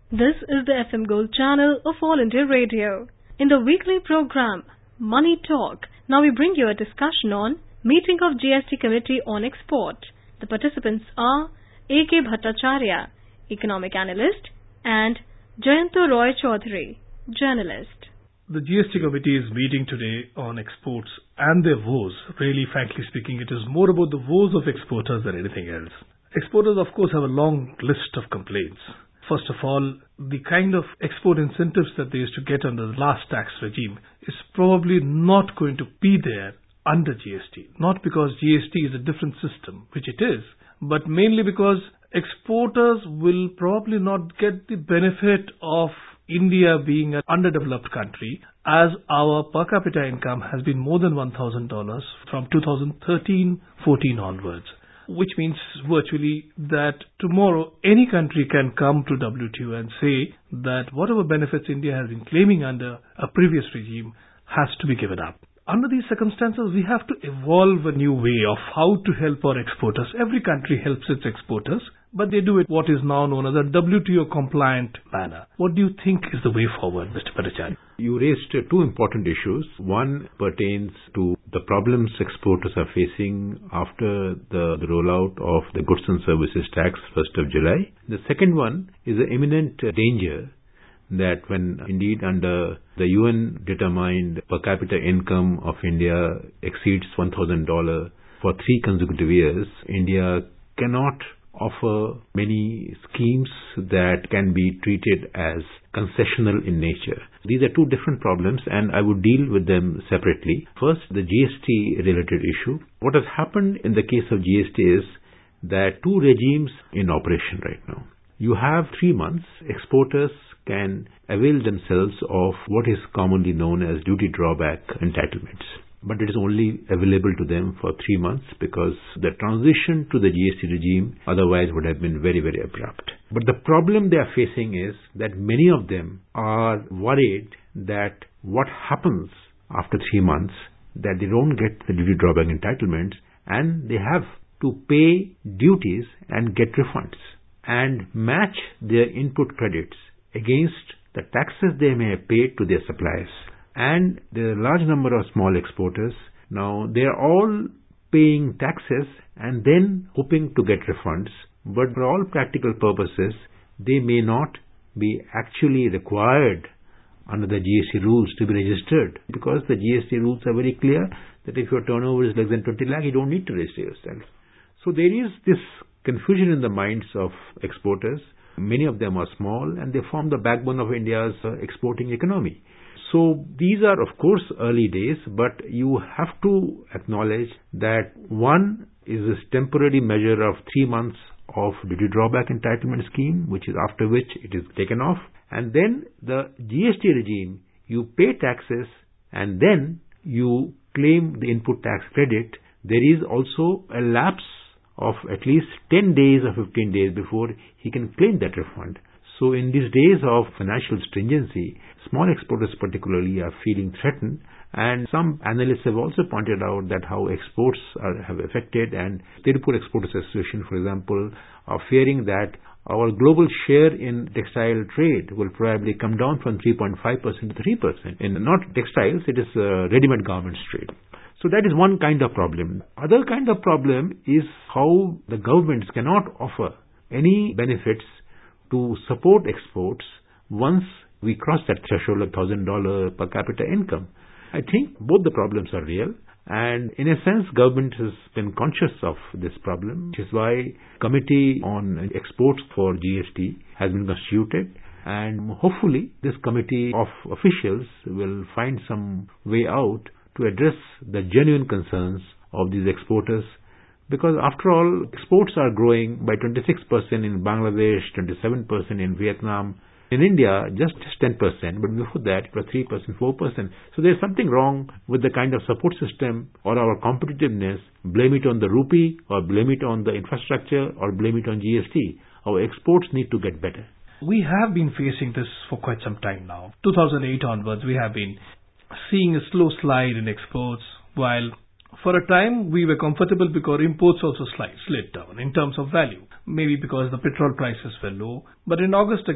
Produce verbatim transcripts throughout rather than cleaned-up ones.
This is the F M Gold channel of All India Radio. In the weekly program, Money Talk, now we bring you a discussion on Meeting of G S T Committee on Export. The participants are A K Bhattacharya, Economic Analyst, and Jayanto Roy Chaudhary, Journalist. The G S T Committee is meeting today on exports and their woes. Really, frankly speaking, it is more about the woes of exporters than anything else. Exporters, of course, have a long list of complaints. First of all, the kind of export incentives that they used to get under the last tax regime is probably not going to be there under G S T. Not because G S T is a different system, which it is, but mainly because exporters will probably not get the benefit of India being an underdeveloped country, as our per capita income has been more than one thousand dollars from two thousand thirteen fourteen onwards. Which means virtually that tomorrow any country can come to W T O and say that whatever benefits India has been claiming under a previous regime has to be given up. Under these circumstances, we have to evolve a new way of how to help our exporters. Every country helps its exporters, but they do it what is now known as a W T O-compliant manner. What do you think is the way forward, Mister Bhattacharya? You raised two important issues. One pertains to the problems exporters are facing after the, the rollout of the Goods and Services Tax first of July. The second one is the imminent danger that when indeed under the U N-determined per capita income of India exceeds one thousand dollars for three consecutive years, India cannot offer many schemes that can be treated as concessional in nature. These are two different problems and I would deal with them separately. First, the G S T related issue. What has happened in the case of G S T is that two regimes in operation right now. You have three months. Exporters can avail themselves of what is commonly known as duty drawback entitlements. But it is only available to them for three months because the transition to the G S T regime otherwise would have been very, very abrupt. But the problem they are facing is that many of them are worried that what happens after three months, that they don't get the duty drawback entitlements and they have to pay duties and get refunds and match their input credits against the taxes they may have paid to their suppliers. And there are a large number of small exporters. Now, they are all paying taxes and then hoping to get refunds. But for all practical purposes, they may not be actually required under the G S T rules to be registered, because the G S T rules are very clear that if your turnover is less than twenty lakh, you don't need to register yourself. So there is this confusion in the minds of exporters. Many of them are small and they form the backbone of India's uh, exporting economy. So these are, of course, early days, but you have to acknowledge that one is this temporary measure of three months of duty drawback entitlement scheme, which is after which it is taken off. And then the G S T regime, you pay taxes and then you claim the input tax credit. There is also a lapse of at least ten days or fifteen days before he can claim that refund. So in these days of financial stringency, small exporters particularly are feeling threatened, and some analysts have also pointed out that how exports are, have affected, and Tirupur Exporters Association, for example, are fearing that our global share in textile trade will probably come down from three point five percent to three percent. In not textiles, it is uh, ready-made garments trade. So that is one kind of problem. Other kind of problem is how the governments cannot offer any benefits to support exports once we cross that threshold of one thousand dollars per capita income. I think both the problems are real, and in a sense government has been conscious of this problem, which is why Committee on Exports for G S T has been constituted, and hopefully this committee of officials will find some way out to address the genuine concerns of these exporters, because after all, exports are growing by twenty-six percent in Bangladesh, twenty-seven percent in Vietnam. In India, just ten percent, but before that it was three percent, four percent. So there's something wrong with the kind of support system or our competitiveness. Blame it on the rupee, or blame it on the infrastructure, or blame it on G S T. Our exports need to get better. We have been facing this for quite some time now. two thousand eight onwards, we have been seeing a slow slide in exports, while for a time we were comfortable because imports also slid, slid down in terms of value. Maybe because the petrol prices were low. But in August again,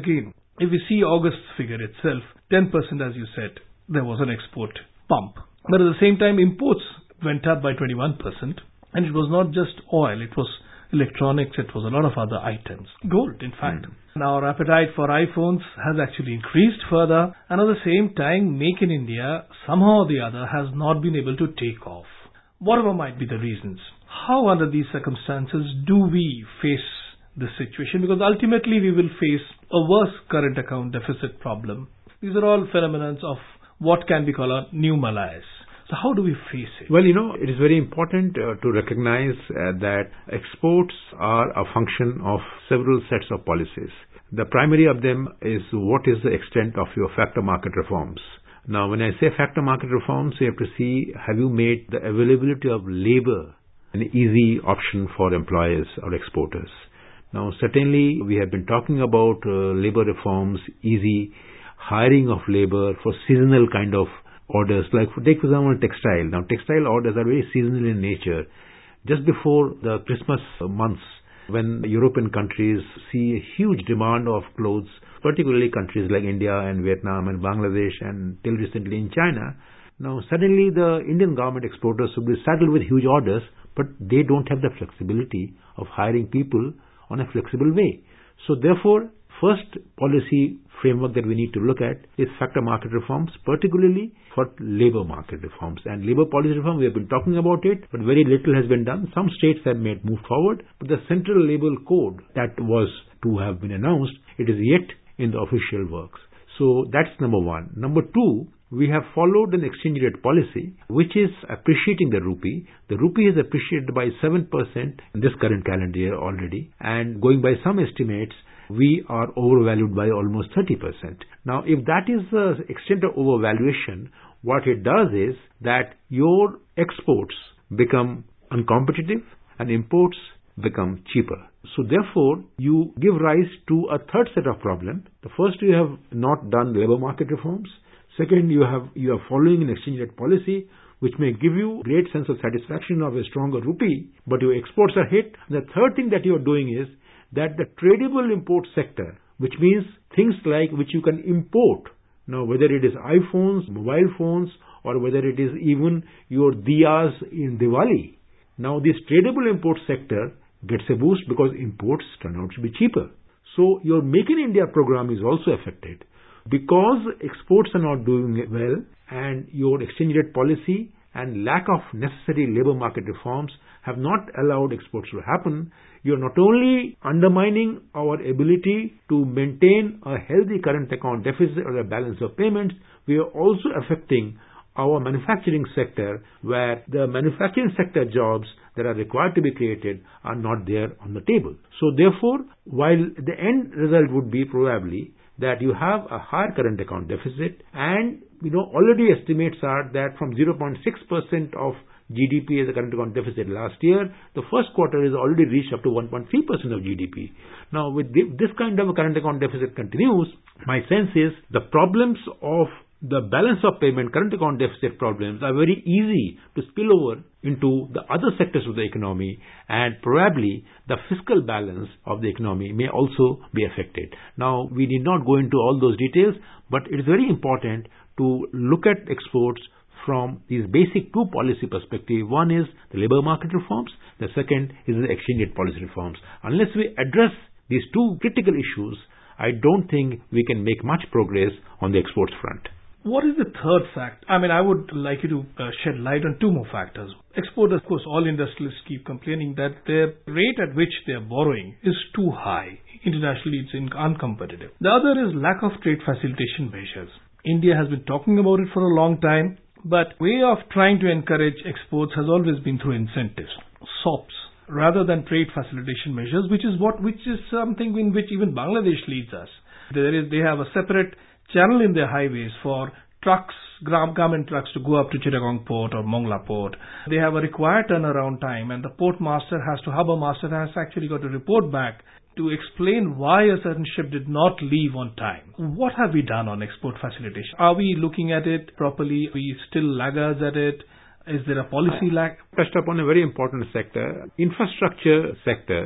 If we see August's figure itself, ten percent as you said, there was an export pump. But at the same time, imports went up by twenty-one percent. And it was not just oil, it was electronics, it was a lot of other items. Gold, in fact. Mm. And our appetite for iPhones has actually increased further. And at the same time, Make in India, somehow or the other, has not been able to take off. Whatever might be the reasons, how under these circumstances do we face this situation? Because ultimately we will face a worse current account deficit problem. These are all phenomena of what can be called a new malaise. So how do we face it? Well, you know, it is very important uh, to recognize uh, that exports are a function of several sets of policies. The primary of them is what is the extent of your factor market reforms. Now, when I say factor market reforms, you have to see, have you made the availability of labor an easy option for employers or exporters? Now, certainly, we have been talking about uh, labor reforms, easy hiring of labor for seasonal kind of orders, like for, take for example textile. Now textile orders are very seasonal in nature. Just before the Christmas months, when European countries see a huge demand of clothes, particularly countries like India and Vietnam and Bangladesh and till recently in China, now suddenly the Indian government exporters will be saddled with huge orders, but they don't have the flexibility of hiring people on a flexible way. So therefore, first policy framework that we need to look at is factor market reforms, particularly for labor market reforms. And labor policy reform, we have been talking about it, but very little has been done. Some states have made moved forward, but the central labor code that was to have been announced, it is yet in the official works. So that's number one. Number two, we have followed an exchange rate policy which is appreciating the rupee. The rupee is appreciated by seven percent in this current calendar year already, and going by some estimates, we are overvalued by almost thirty percent. Now, if that is the extent of overvaluation, what it does is that your exports become uncompetitive and imports become cheaper. So therefore, you give rise to a third set of problems. The first, you have not done labor market reforms. Second, you have you are following an exchange rate policy which may give you great sense of satisfaction of a stronger rupee, but your exports are hit. The third thing that you are doing is that the tradable import sector, which means things like which you can import, now whether it is iPhones, mobile phones, or whether it is even your diyas in Diwali. Now this tradable import sector gets a boost because imports turn out to be cheaper. So your Make in India program is also affected. Because exports are not doing well and your exchange rate policy and lack of necessary labor market reforms have not allowed exports to happen, you are not only undermining our ability to maintain a healthy current account deficit or a balance of payments, we are also affecting our manufacturing sector, where the manufacturing sector jobs that are required to be created are not there on the table. So therefore, while the end result would be probably that you have a higher current account deficit, and you know already estimates are that from zero point six percent of G D P as a current account deficit last year, the first quarter is already reached up to one point three percent of G D P. Now with this kind of a current account deficit continues, my sense is the problems of the balance of payment, current account deficit problems are very easy to spill over into the other sectors of the economy, and probably the fiscal balance of the economy may also be affected. Now, we need not go into all those details, but it is very important to look at exports from these basic two policy perspectives. One is the labor market reforms, the second is the exchange rate policy reforms. Unless we address these two critical issues, I don't think we can make much progress on the exports front. What is the third fact? I mean, I would like you to uh, shed light on two more factors. Exporters, of course, all industrialists keep complaining that their rate at which they are borrowing is too high. Internationally, it's uncompetitive. The other is lack of trade facilitation measures. India has been talking about it for a long time, but way of trying to encourage exports has always been through incentives, S O Ps, rather than trade facilitation measures, which is what which is something in which even Bangladesh leads us. There is, they have a separate channel in their highways for trucks, garment trucks to go up to Chittagong Port or Mongla Port. They have a required turnaround time, and the port master has to, harbour master has actually got to report back to explain why a certain ship did not leave on time. What have we done on export facilitation? Are we looking at it properly? Are we still laggards at it? Is there a policy lag? I touched upon a very important sector. Infrastructure sector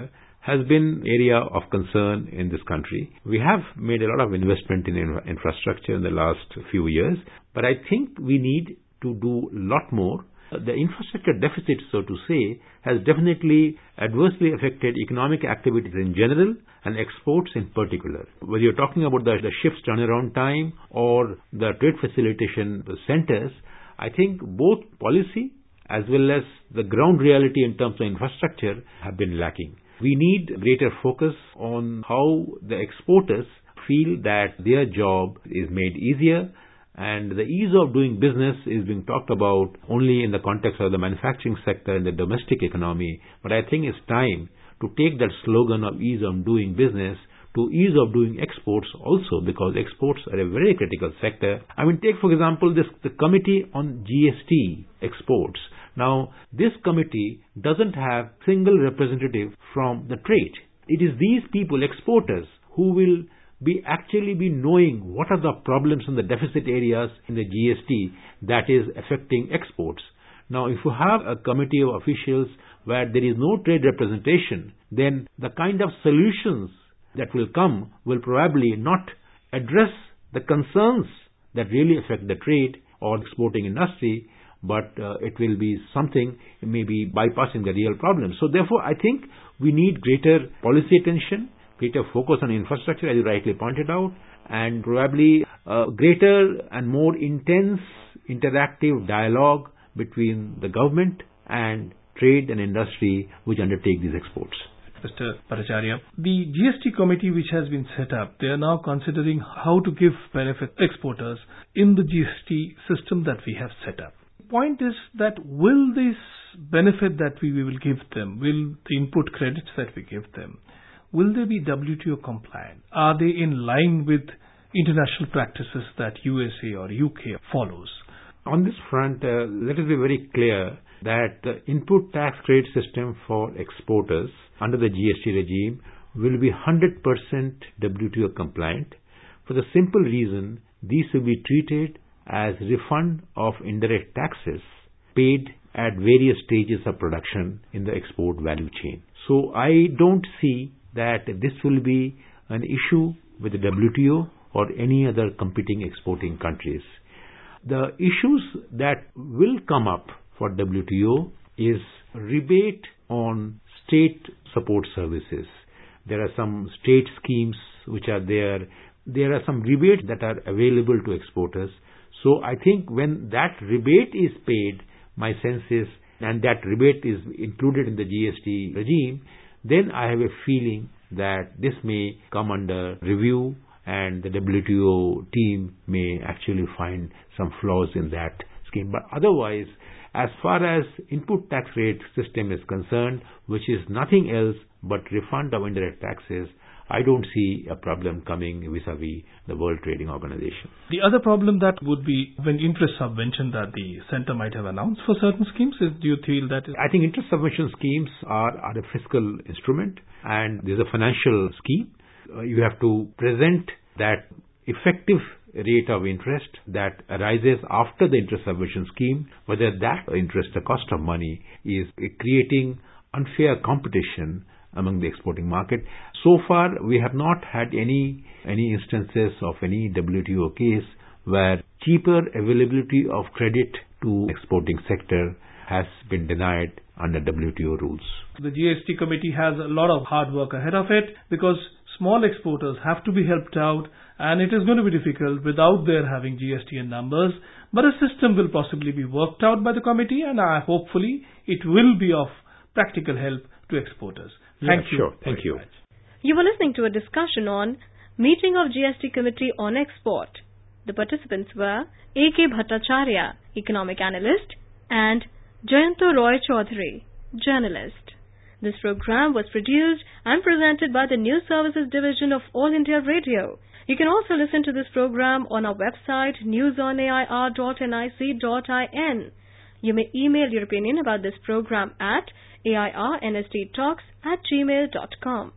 has been area of concern in this country. We have made a lot of investment in in- infrastructure in the last few years, but I think we need to do a lot more. The infrastructure deficit, so to say, has definitely adversely affected economic activities in general and exports in particular. Whether you're talking about the, the ship's turnaround time or the trade facilitation centers, I think both policy as well as the ground reality in terms of infrastructure have been lacking. We need greater focus on how the exporters feel that their job is made easier, and the ease of doing business is being talked about only in the context of the manufacturing sector and the domestic economy. But I think it's time to take that slogan of ease of doing business to ease of doing exports also, because exports are a very critical sector. I mean, take for example this the Committee on G S T Exports. Now, this committee doesn't have single representative from the trade. It is these people, exporters, who will be actually be knowing what are the problems and the deficit areas in the G S T that is affecting exports. Now, if you have a committee of officials where there is no trade representation, then the kind of solutions that will come will probably not address the concerns that really affect the trade or exporting industry, but uh, it will be something maybe bypassing the real problem. So therefore, I think we need greater policy attention, greater focus on infrastructure, as you rightly pointed out, and probably uh, greater and more intense interactive dialogue between the government and trade and industry which undertake these exports. Mister Bhattacharya, the G S T committee which has been set up, they are now considering how to give benefit to exporters in the G S T system that we have set up. The point is that will this benefit that we will give them, will the input credits that we give them, will they be W T O compliant? Are they in line with international practices that U S A or U K follows? On this front, uh, let us be very clear that the input tax credit system for exporters under the G S T regime will be one hundred percent W T O compliant, for the simple reason these will be treated as refund of indirect taxes paid at various stages of production in the export value chain. So I don't see that this will be an issue with the W T O or any other competing exporting countries. The issues that will come up for W T O is rebate on state support services. There are some state schemes which are there. There are some rebates that are available to exporters. So I think when that rebate is paid, my sense is, and that rebate is included in the G S T regime, then I have a feeling that this may come under review and the W T O team may actually find some flaws in that scheme. But otherwise, as far as input tax rate system is concerned, which is nothing else but refund of indirect taxes, I don't see a problem coming vis-a-vis the World Trading Organization. The other problem that would be when interest subvention that the centre might have announced for certain schemes, is, do you feel that is... I think interest subvention schemes are, are a fiscal instrument, and there's a financial scheme. Uh, you have to present that effective rate of interest that arises after the interest subvention scheme, whether that interest, the cost of money, is creating unfair competition among the exporting market. So far, we have not had any any instances of any W T O case where cheaper availability of credit to exporting sector has been denied under W T O rules. The G S T committee has a lot of hard work ahead of it, because small exporters have to be helped out, and it is going to be difficult without their having G S T N numbers. But a system will possibly be worked out by the committee, and uh, hopefully it will be of practical help to exporters. Thank yeah, you. Sure. Thank you. Much. You were listening to a discussion on Meeting of G S T Committee on Export. The participants were A K Bhattacharya, Economic Analyst, and Jayanto Roy Chaudhary, Journalist. This program was produced and presented by the News Services Division of All India Radio. You can also listen to this program on our website news on A I R dot N I C dot I N. You may email your opinion about this program at airnsttalks at gmail dot com.